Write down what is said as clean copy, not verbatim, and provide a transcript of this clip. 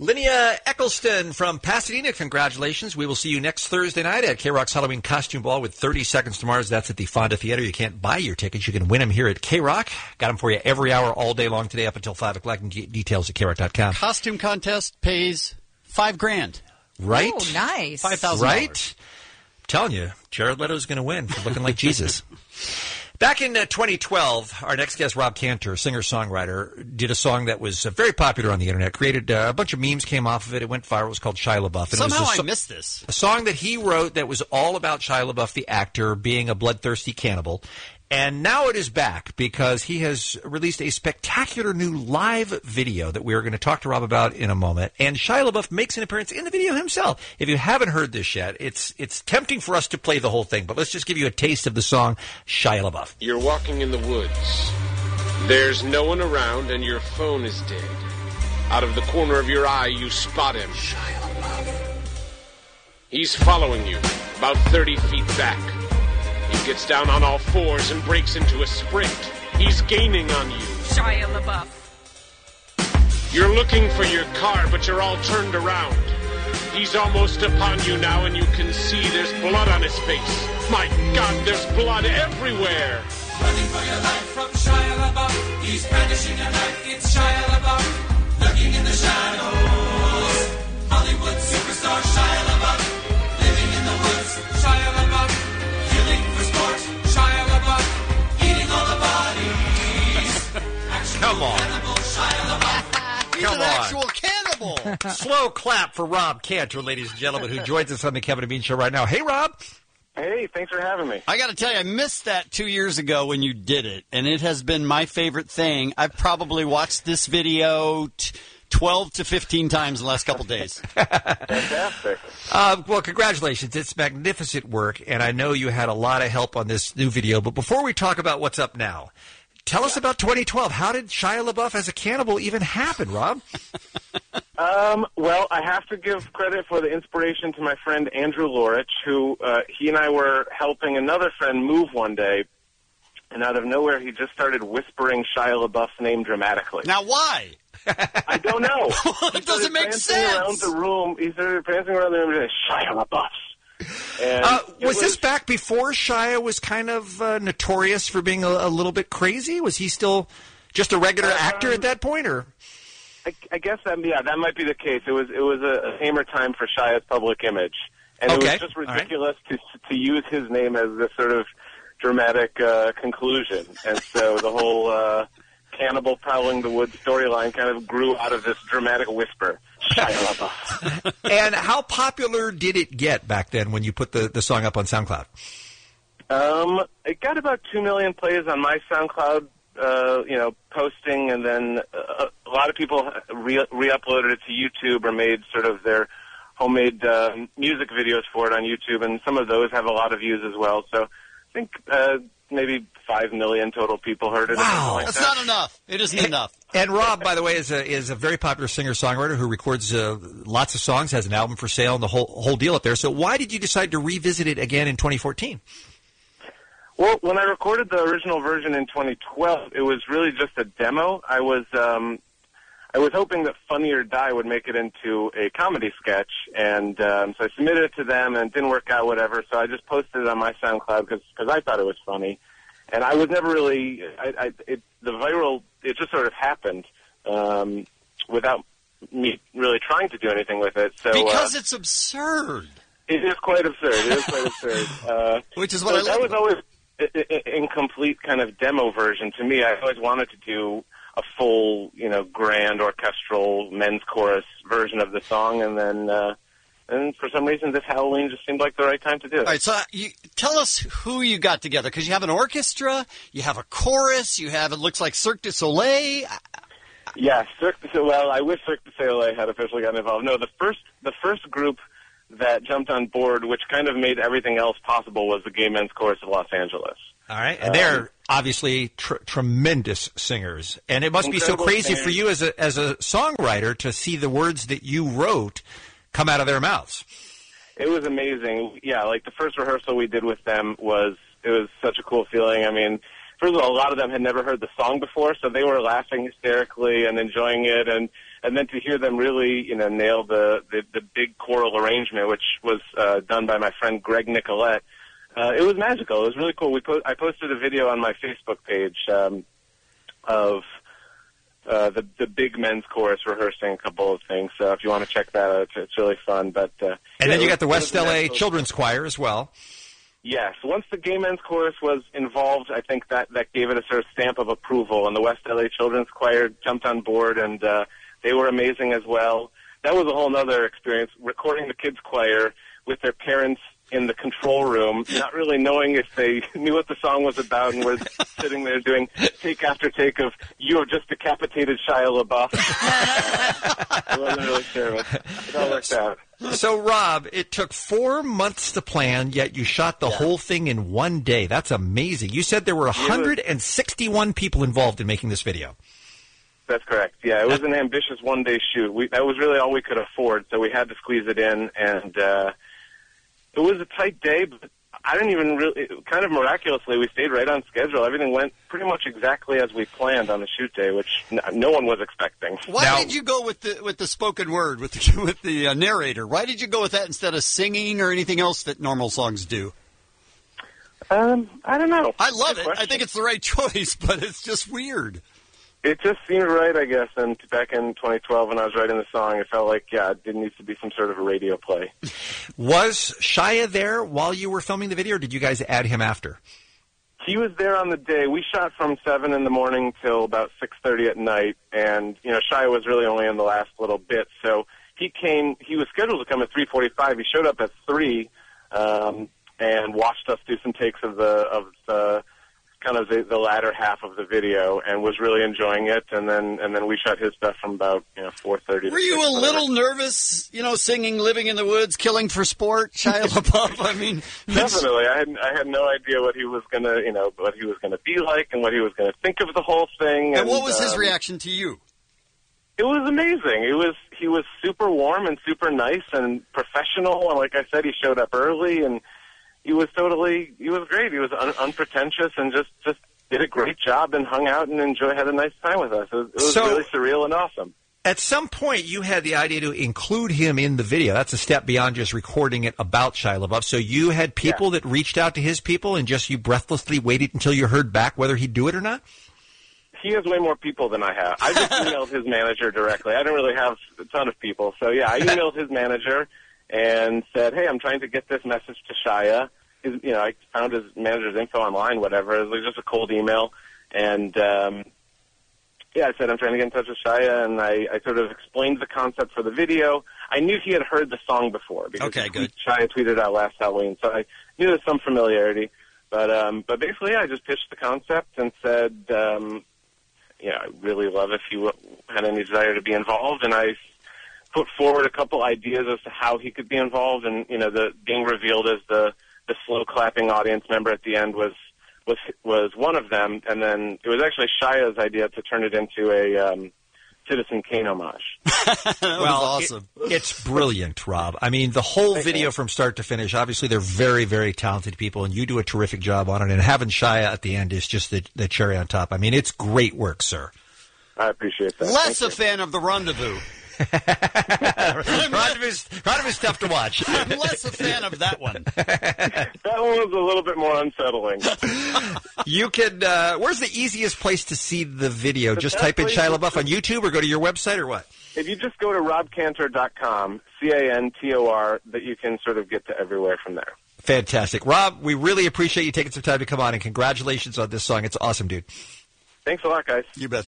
Linnea Eccleston from Pasadena, congratulations. We will see you next Thursday night at K-Rock's Halloween Costume Ball with 30 Seconds to Mars. That's at the Fonda Theater. You can't buy your tickets. You can win them here at K-Rock. Got them for you every hour, all day long today up until 5 o'clock. And get details at KRock.com. Costume contest pays $5,000. Right? Oh, nice. $5,000. Right? I'm telling you, Jared Leto's going to win for looking like Jesus. Back in 2012, our next guest, Rob Cantor, singer-songwriter, did a song that was very popular on the Internet, created a bunch of memes came off of it. It went viral. It was called Shia LaBeouf. And Somehow it was I missed this. A song that he wrote that was all about Shia LaBeouf, the actor, being a bloodthirsty cannibal. And now it is back because he has released a spectacular new live video that we are going to talk to Rob about in a moment. And Shia LaBeouf makes an appearance in the video himself. If you haven't heard this yet, it's tempting for us to play the whole thing, but let's just give you a taste of the song Shia LaBeouf. You're walking in the woods. There's no one around and your phone is dead. Out of the corner of your eye, you spot him. Shia LaBeouf. He's following you, about 30 feet back. He gets down on all fours and breaks into a sprint. He's gaining on you. Shia LaBeouf. You're looking for your car, but you're all turned around. He's almost upon you now, and you can see there's blood on his face. My God, there's blood everywhere. Running for your life from Shia LaBeouf. He's brandishing a knife. It's Shia LaBeouf. Lurking in the shadows. Hollywood superstar Shia LaBeouf. Living in the woods. Shia LaBeouf. Killing for sport, Shia LaBeouf, eating all the bodies. Come on. Cannibal, Shia LaBeouf. He's an actual cannibal. Slow clap for Rob Cantor, ladies and gentlemen, who joins us on the Kevin and Bean Show right now. Hey, Rob. Hey, thanks for having me. I got to tell you, I missed that 2 years ago when you did it, and it has been my favorite thing. I've probably watched this video 12 to 15 times in the last couple days. Fantastic. Well, congratulations. It's magnificent work, and I know you had a lot of help on this new video. But before we talk about what's up now, tell us about 2012. How did Shia LaBeouf as a cannibal even happen, Rob? Well, I have to give credit for the inspiration to my friend Andrew Lorich, who he and I were helping another friend move one day, and out of nowhere he just started whispering Shia LaBeouf's name dramatically. Now, why? I don't know. It doesn't make sense. Around the room, he started prancing around the room and Shia LaBeouf. And was this back before Shia was kind of notorious for being a little bit crazy? Was he still just a regular actor at that point, or? I guess that might be the case. It was a tamer time for Shia's public image, and it was just ridiculous to use his name as this sort of dramatic conclusion, and so the whole cannibal prowling the woods storyline kind of grew out of this dramatic whisper. Shia LaBeouf. And how popular did it get back then when you put the song up on SoundCloud? It got about 2 million plays on my SoundCloud, posting, and then a lot of people re-uploaded it to YouTube or made sort of their homemade music videos for it on YouTube, and some of those have a lot of views as well. So I think maybe 5 million total people heard it. Wow, like that's that. not enough. It isn't enough. And Rob, by the way, is a very popular singer-songwriter who records lots of songs, has an album for sale, and the whole deal up there. So why did you decide to revisit it again in 2014? Well, when I recorded the original version in 2012, it was really just a demo. I was hoping that Funny or Die would make it into a comedy sketch, and so I submitted it to them, and it didn't work out, whatever. So I just posted it on my SoundCloud because I thought it was funny, and I was never really it just sort of happened without me really trying to do anything with it. So because it's absurd. It is quite absurd. Which is what I like. That was always incomplete kind of demo version to me. I always wanted to do a full, grand orchestral men's chorus version of the song, and then and for some reason this Halloween just seemed like the right time to do it. All right, so tell us who you got together, because you have an orchestra, you have a chorus, it looks like Cirque du Soleil. Yeah, I wish Cirque du Soleil had officially gotten involved. No, the first group that jumped on board, which kind of made everything else possible, was the Gay Men's Chorus of Los Angeles. All right, and they're obviously tremendous singers, and it must be so crazy for you as a songwriter to see the words that you wrote come out of their mouths. It was amazing. Yeah, like the first rehearsal we did with them was such a cool feeling. I mean, first of all, a lot of them had never heard the song before, so they were laughing hysterically and enjoying it, and and then to hear them really, nail the big choral arrangement, which was done by my friend Greg Nicolette, it was magical. It was really cool. I posted a video on my Facebook page of the big men's chorus rehearsing a couple of things. So if you want to check that out, it's really fun. But and then you got the West LA Children's Choir as well. Yes. Once the gay men's chorus was involved, I think that gave it a sort of stamp of approval, and the West LA Children's Choir jumped on board, and they were amazing as well. That was a whole other experience, recording the kids' choir with their parents in the control room, not really knowing if they knew what the song was about, and was sitting there doing take after take of "You have just decapitated Shia LaBeouf." I wasn't really sure, but it all worked out. So, Rob, it took 4 months to plan, yet you shot the whole thing in one day. That's amazing. You said there were 161 people involved in making this video. That's correct. Yeah, it was an ambitious one-day shoot. That was really all we could afford, so we had to squeeze it in, and it was a tight day, but I didn't even really, kind of miraculously, we stayed right on schedule. Everything went pretty much exactly as we planned on the shoot day, which no one was expecting. Why did you go with the spoken word, with the narrator? Why did you go with that instead of singing or anything else that normal songs do? I don't know. I love it. I think it's the right choice, but it's just weird. It just seemed right, I guess, and back in 2012 when I was writing the song, it felt like, it needs to be some sort of a radio play. Was Shia there while you were filming the video, or did you guys add him after? He was there on the day. We shot from 7 in the morning till about 6:30 at night, and, Shia was really only in the last little bit, so he was scheduled to come at 3:45. He showed up at 3, and watched us do some takes of the kind of the latter half of the video, and was really enjoying it. And then we shot his stuff from about 4:30. Were you a little nervous, singing "Living in the Woods, Killing for Sport," Shia LaBeouf? I mean, definitely. I had no idea what he was gonna be like, and what he was gonna think of the whole thing. And what was his reaction to you? It was amazing. He was super warm and super nice and professional. And like I said, he showed up early, and he was great. He was unpretentious and just did a great job and hung out and had a nice time with us. It was really surreal and awesome. At some point, you had the idea to include him in the video. That's a step beyond just recording it about Shia LaBeouf. So you had people that reached out to his people, and just you breathlessly waited until you heard back whether he'd do it or not? He has way more people than I have. I just emailed his manager directly. I don't really have a ton of people. So, I emailed his manager and said, hey, I'm trying to get this message to Shia. I found his manager's info online, whatever. It was just a cold email. And, I said, I'm trying to get in touch with Shia, and I sort of explained the concept for the video. I knew he had heard the song before because Shia tweeted out last Halloween, so I knew there was some familiarity. But basically, I just pitched the concept and said, I'd really love if you had any desire to be involved, and I put forward a couple ideas as to how he could be involved, and the being revealed as the slow clapping audience member at the end was one of them, and then it was actually Shia's idea to turn it into a Citizen Kane homage. Well, awesome. It's brilliant, Rob. I mean, the whole video from start to finish, obviously they're very, very talented people, and you do a terrific job on it, and having Shia at the end is just the cherry on top. I mean, it's great work, sir. I appreciate that. Less a fan of The Rendezvous. Rendezvous tough to watch. I'm less a fan of that one. That one was a little bit more unsettling. You can. Where's the easiest place to see the video? Just type in Shia LaBeouf on YouTube, or go to your website, or what? If you just go to robcantor.com, CANTOR, that you can sort of get to everywhere from there. Fantastic. Rob, we really appreciate you taking some time to come on, and congratulations on this song. It's awesome, dude. Thanks a lot, guys. You bet.